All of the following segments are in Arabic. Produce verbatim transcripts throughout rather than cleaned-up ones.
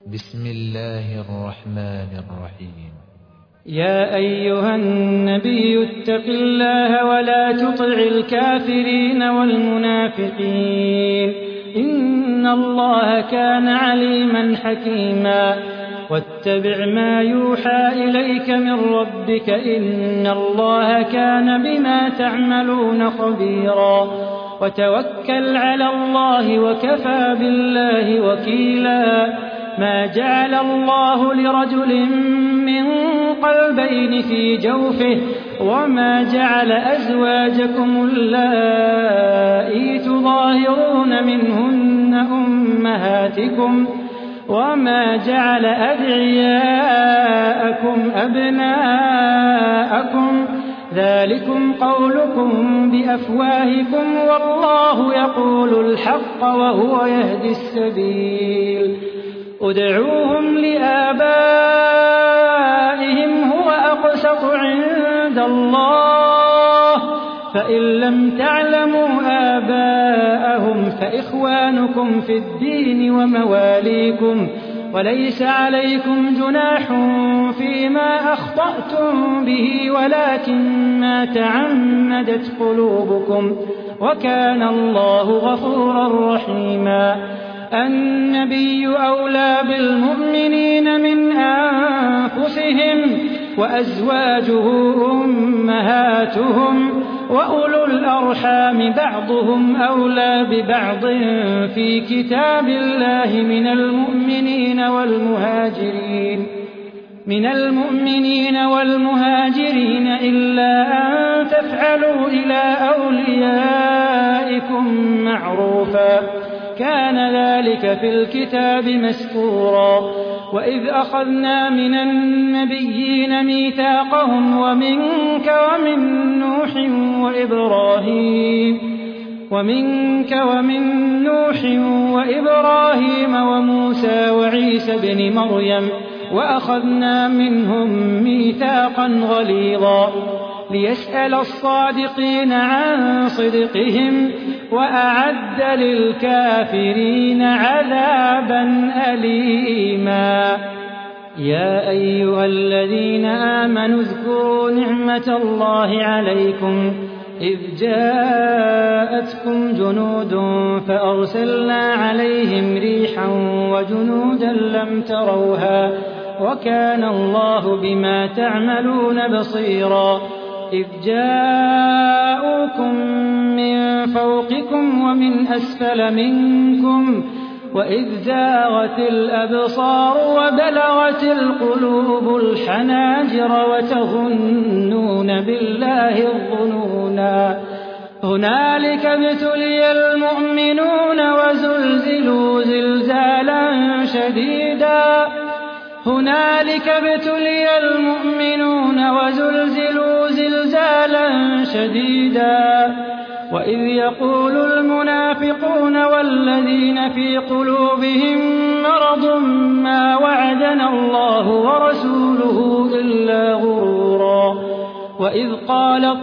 بسم الله الرحمن الرحيم. يا أيها النبي اتق الله ولا تطع الكافرين والمنافقين إن الله كان عليما حكيما. واتبع ما يوحى إليك من ربك إن الله كان بما تعملون خبيرا. وتوكل على الله وكفى بالله وكيلا. ما جعل الله لرجل من قلبين في جوفه وما جعل أزواجكم اللائي تظاهرون منهن أمهاتكم وما جعل أدعياءكم أبناءكم ذلكم قولكم بأفواهكم والله يقول الحق وهو يهدي السبيل. ادعوهم لآبائهم هو أقسط عند الله فإن لم تعلموا آباءهم فإخوانكم في الدين ومواليكم وليس عليكم جناح فيما أخطأتم به ولكن ما تعمدت قلوبكم وكان الله غفورا رحيما. النبي أولى بالمؤمنين من أنفسهم وأزواجه أمهاتهم وأولو الأرحام بعضهم أولى ببعض في كتاب الله من المؤمنين والمهاجرين من المؤمنين والمهاجرين إلا أن تفعلوا إلى أوليائكم معروفا كان ذلك في الكتاب مسطورا. وإذ أخذنا من النبيين ميثاقهم ومنك ومن نوح وإبراهيم ومنك ومن نوح وإبراهيم وموسى وعيسى ابن مريم وأخذنا منهم ميثاقا غليظا ليسأل الصادقين عن صدقهم وأعد للكافرين عذابا أليما. يا أيها الذين آمنوا اذكروا نعمة الله عليكم إذ جاءتكم جنود فأرسلنا عليهم ريحا وجنودا لم تروها وكان الله بما تعملون بصيرا. إذ جاءوكم من فوقكم ومن أسفل منكم وإذ زاغت الأبصار وبلغت القلوب الحناجر وتظنون بالله الظنونا. هنالك ابتلي المؤمنون وزلزلوا زلزالا شديدا هنالك ابتلي المؤمنون وزلزلوا زلزالا شديدا. وإذ يقول المنافقون والذين في قلوبهم مرض ما وعدنا الله ورسوله إلا غرورا. وإذ قالت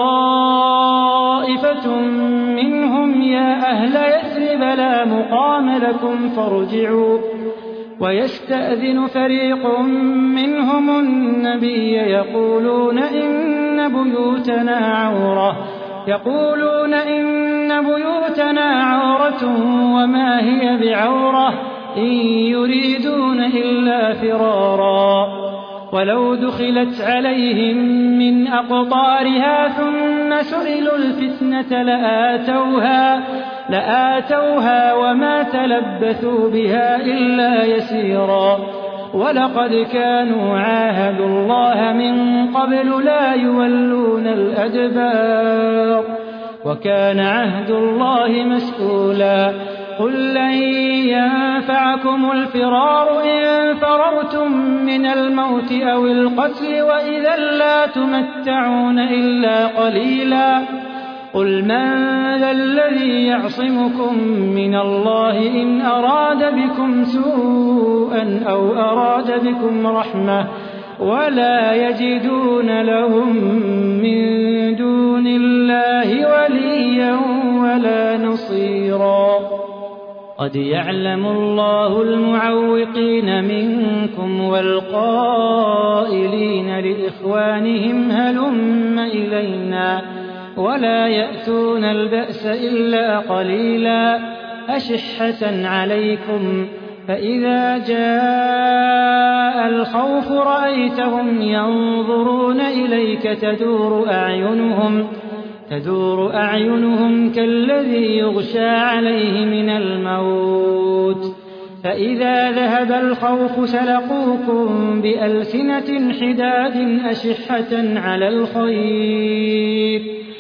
طائفة منهم يا أهل يثرب لا مقام لكم فارجعوا ويستأذن فريق منهم النبي يقولون إن بيوتنا عورة يقولون إن بيوتنا عورة وما هي بعورة إن يريدون إلا فرارا. ولو دخلت عليهم من أقطارها ثم سئلوا الفتنة لآتوها لآتوها وما تلبثوا بها إلا يسيرا. ولقد كانوا عاهدوا الله من قبل لا يولون الأدبار وكان عهد الله مسؤولا. قل لن ينفعكم الفرار إن فررتم من الموت أو القتل وإذا لا تمتعون إلا قليلا. قل من ذا الذي يعصمكم من الله إن أراد بكم سوءا أو أراد بكم رحمة ولا يجدون لهم من دون الله وليا ولا نصيرا. قد يعلم الله المعوقين منكم والقائلين لإخوانهم هلم إلينا ولا يأتون البأس إلا قليلا أشحة عليكم فإذا جاء الخوف رأيتهم ينظرون إليك تدور أعينهم تدور أعينهم كالذي يغشى عليه من الموت فإذا ذهب الخوف سلقوكم بألسنة حداد أشحة على الخير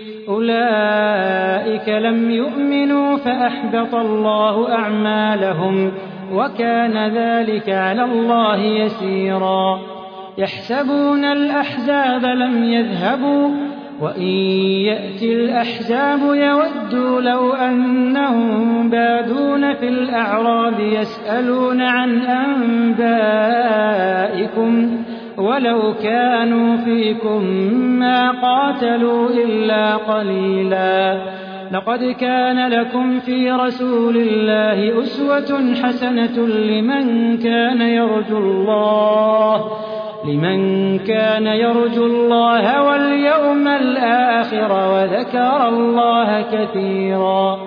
أولئك لم يؤمنوا فأحبط الله أعمالهم وكان ذلك على الله يسيرا يحسبون الأحزاب لم يذهبوا وإن يأتي الأحزاب يودوا لو أنهم بادون في الأعراب يسألون عن أنبائكم ولو كانوا فيكم ما قاتلوا إلا قليلا لقد كان لكم في رسول الله أسوة حسنة لمن كان يرجو الله لمن كان يرجو الله واليوم الآخر وذكر الله كثيرا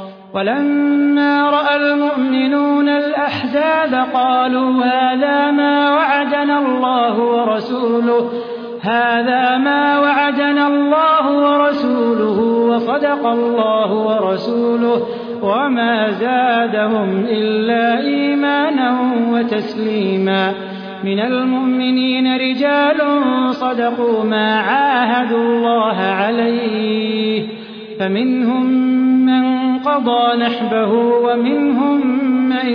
ولما رأى المؤمنون الأحزاب قالوا هذا ما وعدنا الله ورسوله هذا ما وعدنا الله ورسوله وصدق الله ورسوله وما زادهم إلا إيمانا وتسليما من المؤمنين رجال صدقوا ما عاهدوا الله عليه فمنهم من قضى نحبه ومنهم من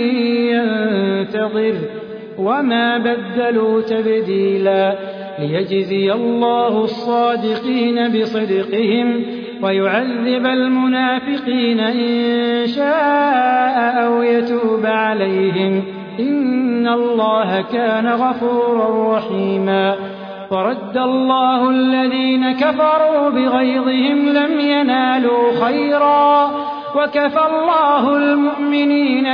ينتظر وما بدلوا تبديلا ليجزي الله الصادقين بصدقهم ويعذب المنافقين إن شاء أو يتوب عليهم إن الله كان غفورا رحيما ورد الله الذين كفروا بغيظهم لم ينالوا خيرا وكفى الله المؤمنين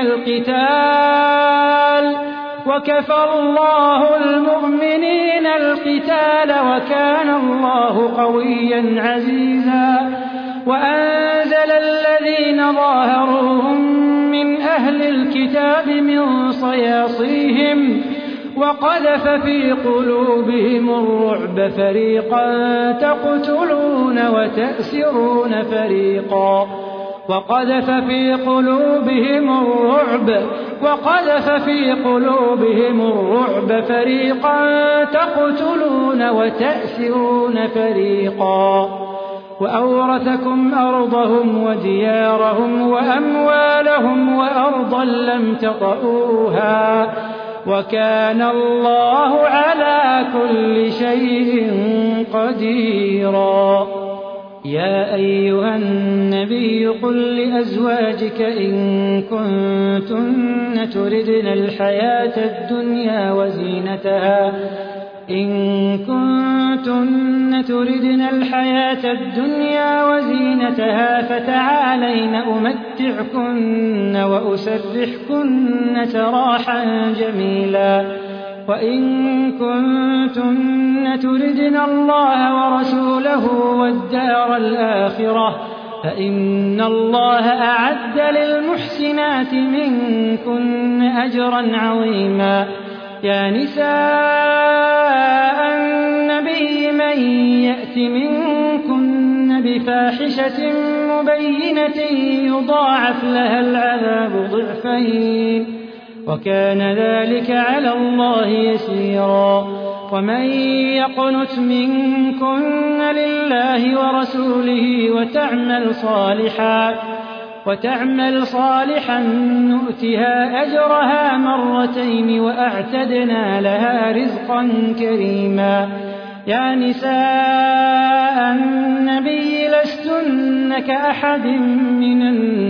القتال وكفى الله المؤمنين القتال وكان الله قويا عزيزا وأنزل الذين ظاهروهم من أهل الكتاب من صياصيهم وقذف في قلوبهم الرعب فريقا تقتلون وتأسرون فريقا وقذف في قلوبهم الرعب وقذف في قلوبهم الرعب فريقا تقتلون وتأسرون فريقا وأورثكم أرضهم وديارهم وأموالهم وأرضا لم تطئوها وكان الله على كل شيء قديرا يا أيها النبي قل لأزواجك إن كنتن تردن الحياة الدنيا وزينتها إن كنتن تردن الحياة الدنيا وزينتها فتعالين أمتعكن وأسرحكن سراحا جميلا وإن كنتن تردن الله ورسوله والدار الآخرة فإن الله أعد للمحسنات منكن أجرا عظيما يا نساء النبي من يأت منكن بفاحشة مبينة يضاعف لها العذاب ضعفين وكان ذلك على الله يسيرا ومن يقنت منكن لله ورسوله وتعمل صالحا وتعمل صالحا نؤتها أجرها مرتين وأعتدنا لها رزقا كريما يا نساء النبي لستن كأحد من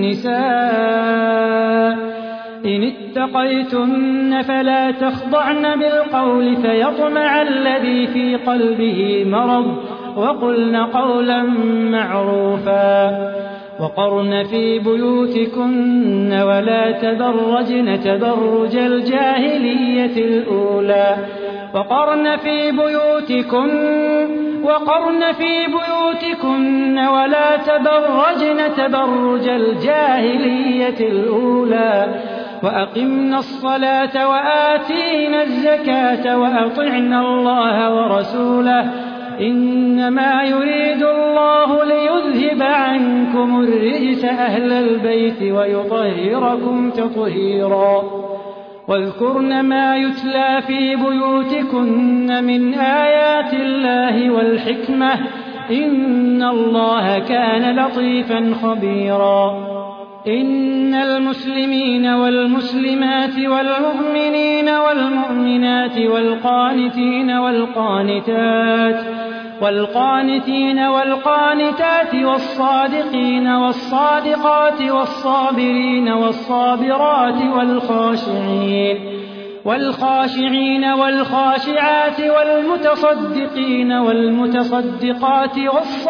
النساء إن اتقيتن فلا تخضعن بالقول فيطمع الذي في قلبه مرض وقلن قولا معروفا وقرن في بيوتكن ولا تبرجن تبرج الجاهلية الأولى وقرن في بيوتكن وقرن في بيوتكن ولا تبرجن تبرج الجاهلية الأولى وأقمنا الصلاة وآتينا الزكاة وأطعنا الله ورسوله إنما يريد الله ليذهب عنكم الرجس أهل البيت ويطهركم تطهيرا واذكرن ما يتلى في بيوتكن من آيات الله والحكمة إن الله كان لطيفا خبيرا إن المسلمين والمسلمات والمؤمنين والمؤمنات والقانتين والقانتات والقانتين والقانتات والصادقين والصادقات والصابرين والصابرات والخاشعين والخاشعين والخاشعات والمتصدقين والمتصدقات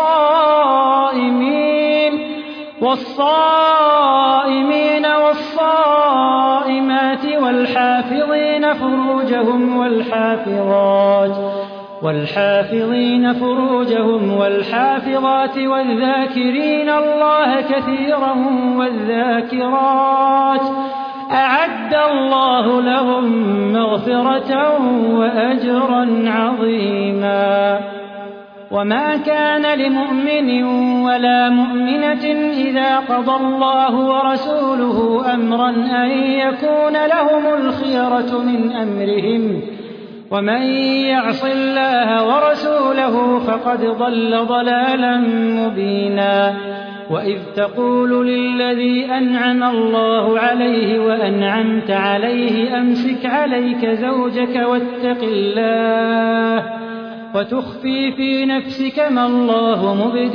والصائمين والصائمين والصائمات والحافظين فروجهم والحافظات والحافظين فروجهم والحافظات والذاكرين الله كثيرا والذاكرات أعد الله لهم مغفرة وأجرا عظيما وما كان لمؤمن ولا مؤمنة إذا قضى الله ورسوله أمرا أن يكون لهم الخيرة من أمرهم ومن يعص الله ورسوله فقد ضل ضلالا مبينا وإذ تقول للذي أنعم الله عليه وأنعمت عليه أمسك عليك زوجك واتق الله وتخفي في نفسك ما الله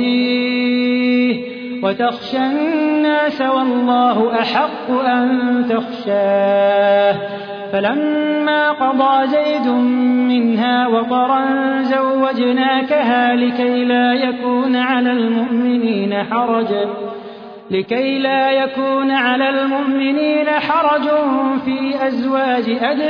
مبديه وتخشى الناس والله أحق أن تخشاه فلما قضى زيد منها وطرا زوجناكها لكي لا يكون على المؤمنين حرج لكي لا يكون على المؤمنين حرج في أزواج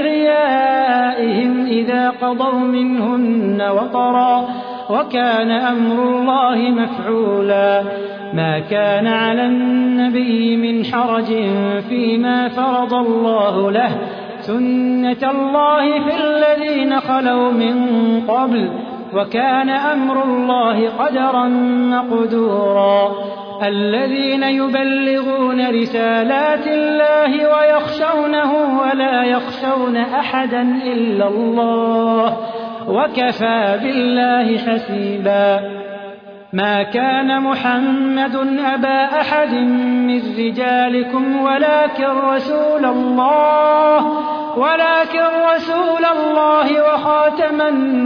أدعيائهم إذا قضوا منهن وطرا وكان أمر الله مفعولا ما كان على النبي من حرج فيما فرض الله له سنة الله في الذين خلوا من قبل وكان أمر الله قدرا مقدورا الذين يبلغون رسالات الله ويخشونه ولا يخشون أحدا إلا الله وكفى بالله حسيبا ما كان محمد أبا أحد من رجالكم ولكن رسول الله ولكن رسول الله وخاتم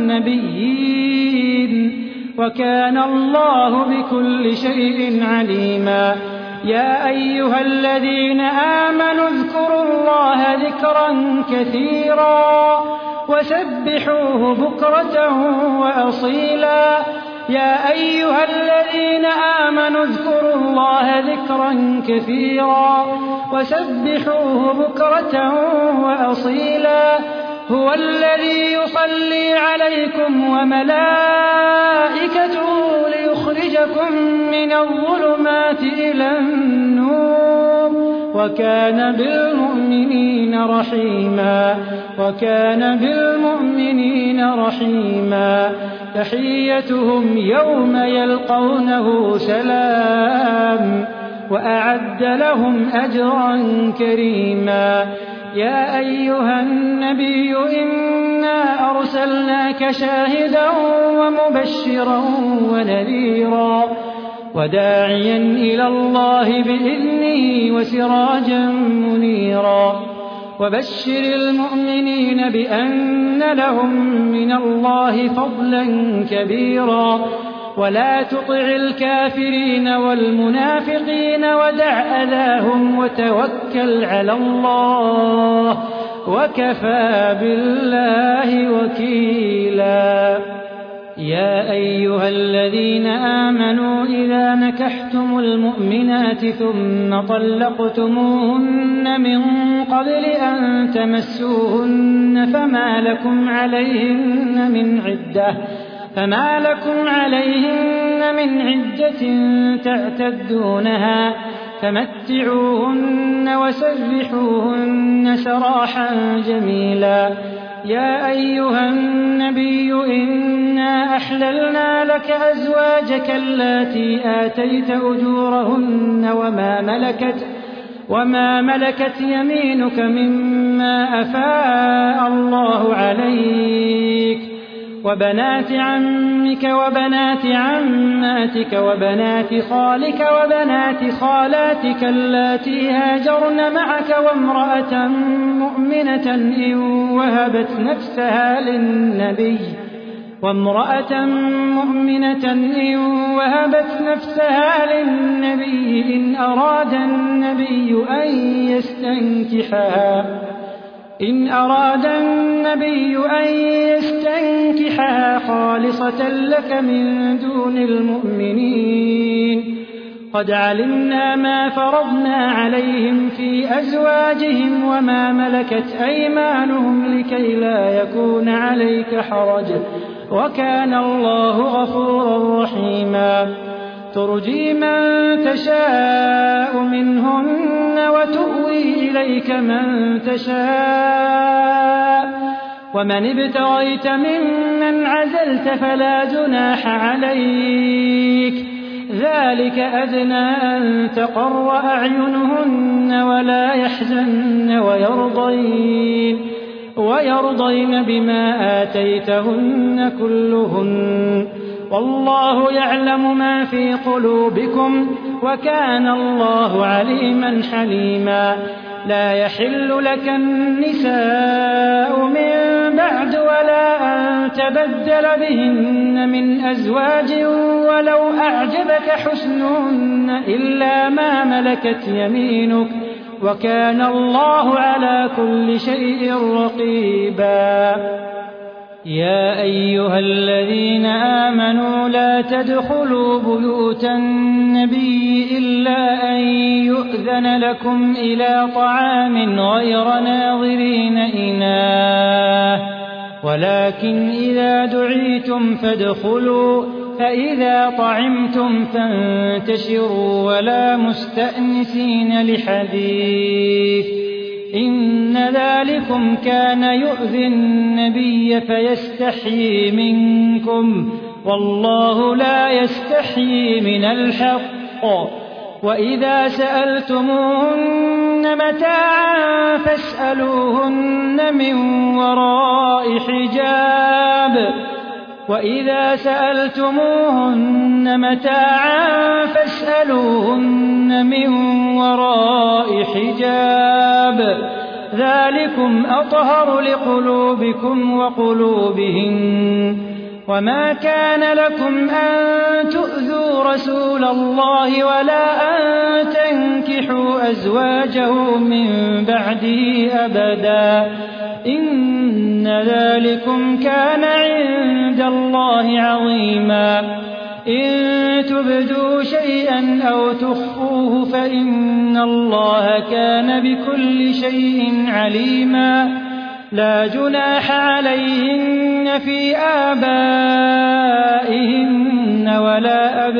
النبيين وكان الله بكل شيء عليما يا أيها الذين آمنوا اذكروا الله ذكرا كثيرا وسبحوه بكرة وأصيلا يا أيها الذين آمنوا اذكروا الله ذكرا كثيرا وسبحوه بكرة وأصيلا هو الذي يصلي عليكم وملائكته ليخرجكم من الظلمات إلى النور وكان بالمؤمنين رحيما وكان بالمؤمنين رحيما تحيتهم يوم يلقونه سلام وأعد لهم أجرا كريما يا أيها النبي إنا أرسلناك شاهدا ومبشرا ونذيرا وداعيا إلى الله بإذنه وسراجا منيرا وبشر المؤمنين بأن لهم من الله فضلا كبيرا ولا تطع الكافرين والمنافقين ودع أذاهم وتوكل على الله وكفى بالله وكيلا يا أيها الذين آمنوا إذا نكحتم المؤمنات ثم طلقتموهن من قبل أن تمسوهن فما لكم عليهن من عدة فما لكم عليهن من عدة تعتدونها فمتعوهن وسرحوهن سراحا جميلا. يا أيها النبي إنا أحللنا لك أزواجك اللاتي آتيت أجورهن وما ملكت وما ملكت يمينك مما أفاء الله عليك وبنات عمك وبنات عماتك وبنات خالك وبنات خالاتك اللاتي هاجرن معك وامرأة مؤمنة إن وهبت نفسها للنبي وامرأة مؤمنة إن وهبت نفسها للنبي إن أراد النبي أن يستنكحها إن أراد النبي أن يستنكحها خالصة لك من دون المؤمنين. قد علمنا ما فرضنا عليهم في أزواجهم وما ملكت أيمانهم لكي لا يكون عليك حرج وكان الله غفورا رحيما. ترجي من تشاء منهن وتؤوي إليك من تشاء ومن ابتغيت ممن عزلت فلا جناح عليك ذلك أدنى أن تقر أعينهن ولا يحزن ويرضين ويرضين بما آتيتهن كلهن والله يعلم ما في قلوبكم وكان الله عليما حليما. لا يحل لك النساء من بعد ولا أن تبدل بهن من أزواج ولو أعجبك حسنهن إلا ما ملكت يمينك وكان الله على كل شيء رقيبا. يا أيها الذين آمنوا لا تدخلوا بيوت النبي إلا أن يؤذن لكم إلى طعام غير ناظرين إناه ولكن إذا دعيتم فادخلوا فإذا طعمتم فانتشروا ولا مستأنسين لحديث إن ذلكم كان يؤذي النبي فيستحيي منكم والله لا يستحيي من الحق. وإذا سألتموهن متاعا فاسألوهن من وراء حجاب وإذا سألتموهن متاعا فاسألوهن من وراء حجاب ذلكم أطهر لقلوبكم وقلوبهن. وما كان لكم أن تؤذوا رسول الله ولا أن تنكحوا أزواجه من بعده أبدا إن ذلكم كان عند الله عظيما. إن تبدوا شيئا أو تخفوه فإن الله كان بكل شيء عليما. لا جناح عليهن في آبائهن ولا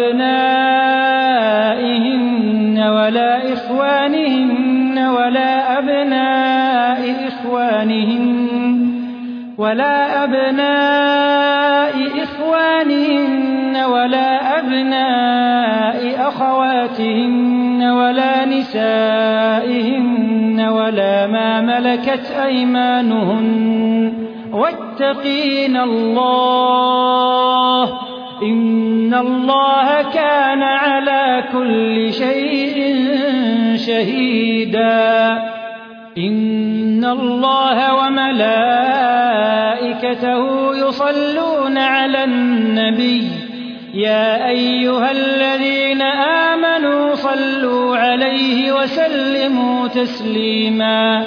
أبنائهن ولا إخوانهن ولا أبناء إخوانهن ولا أبناء إخوانهن ولا أبناء أخواتهن ولا نسائهن ولا ما ملكت أيمانهن واتقين الله إن الله كان على كل شيء شهيدا. إن الله وملائكته يصلون على النبي يا أيها الذين آمنوا صلوا عليه وسلموا تسليما.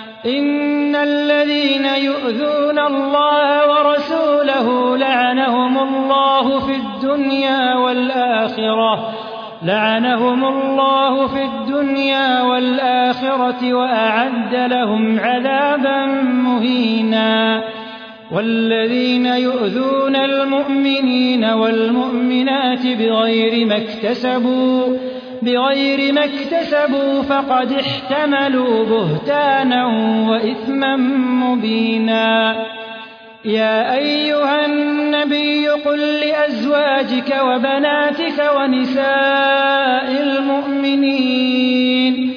إن الذين يؤذون الله ورسوله لعنهم الله في الدنيا والآخرة لعنهم الله في الدنيا والآخرة وأعد لهم عذابا مهينا. والذين يؤذون المؤمنين والمؤمنات بغير ما اكتسبوا بغير ما اكتسبوا فقد احتملوا بهتانا وإثما مبينا. يا أيها النبي قل لأزواجك وبناتك ونساء المؤمنين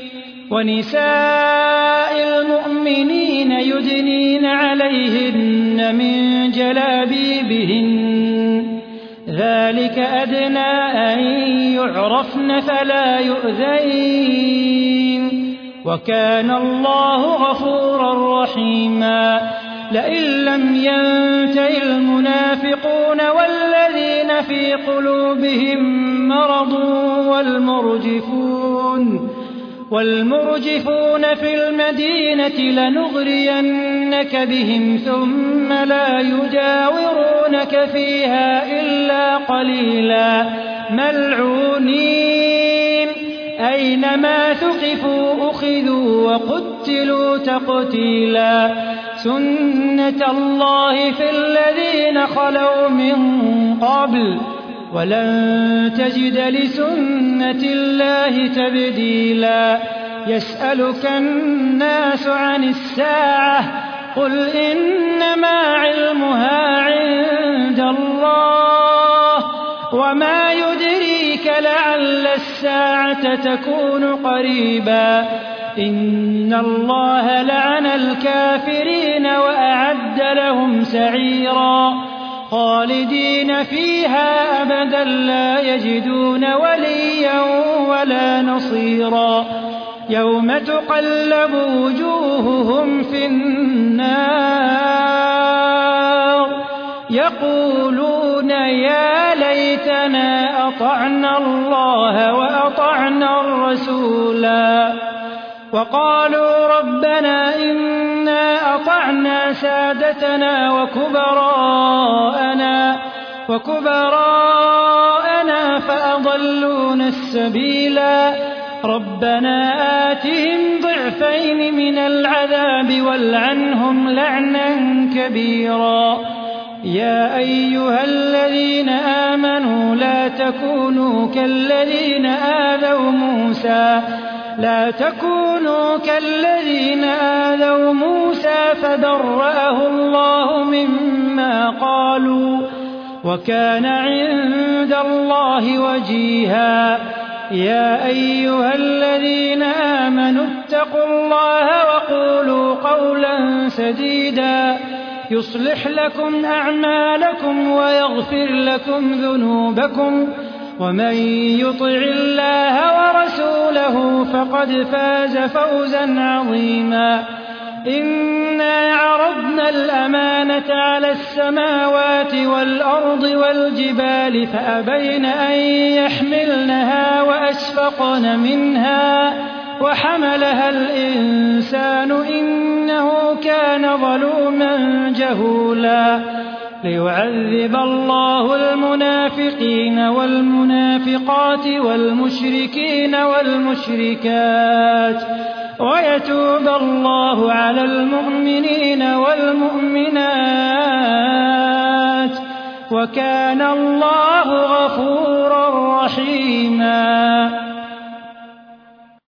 ونساء المؤمنين يدنين عليهن من جلابيبهن ذلك أدنى أن يعرفن فلا يؤذين وكان الله غفورا رحيما. لئن لم ينته المنافقون والذين في قلوبهم مرض والمرجفون والمرجفون في المدينة لنغرينك بهم ثم لا يجاورونك فيها إلا قليلا ملعونين أينما ثقفوا أخذوا وقتلوا تقتيلا. سنة الله في الذين خلوا من قبل ولن تجد لسنة الله تبديلا. يسألك الناس عن الساعة قل إنما علمها عند الله وما يدريك لعل الساعة تكون قريبا. إن الله لعن الكافرين وأعد لهم سعيرا خالدين فيها أبدا لا يجدون وليا ولا نصيرا. يوم تقلب وجوههم في النار يقولون يا ليتنا أطعنا الله وأطعنا الرسولا وقالوا ربنا إنا أطعنا سادتنا وكبراءنا وكبراءنا فأضلونا السبيلا. ربنا آتهم ضعفين من العذاب والعنهم لعنا كبيرا. يا أيها الذين آمنوا لا تكونوا كالذين آذوا موسى لا تكونوا كالذين آذوا موسى فبرأه الله مما قالوا وكان عند الله وجيها. يا أيها الذين آمنوا اتقوا الله وقولوا قولا سديدا يصلح لكم أعمالكم ويغفر لكم ذنوبكم ومن يطع الله ورسوله فقد فاز فوزا عظيما. إنا عرضنا الأمانة على السماوات والأرض والجبال فأبين أن يحملنها وأشفقن منها وحملها الإنسان إنه كان ظلوما جهولا. ليعذب الله المنافقين والمنافقات والمشركين والمشركات ويتوب الله على المؤمنين والمؤمنات وكان الله غفورا رحيما.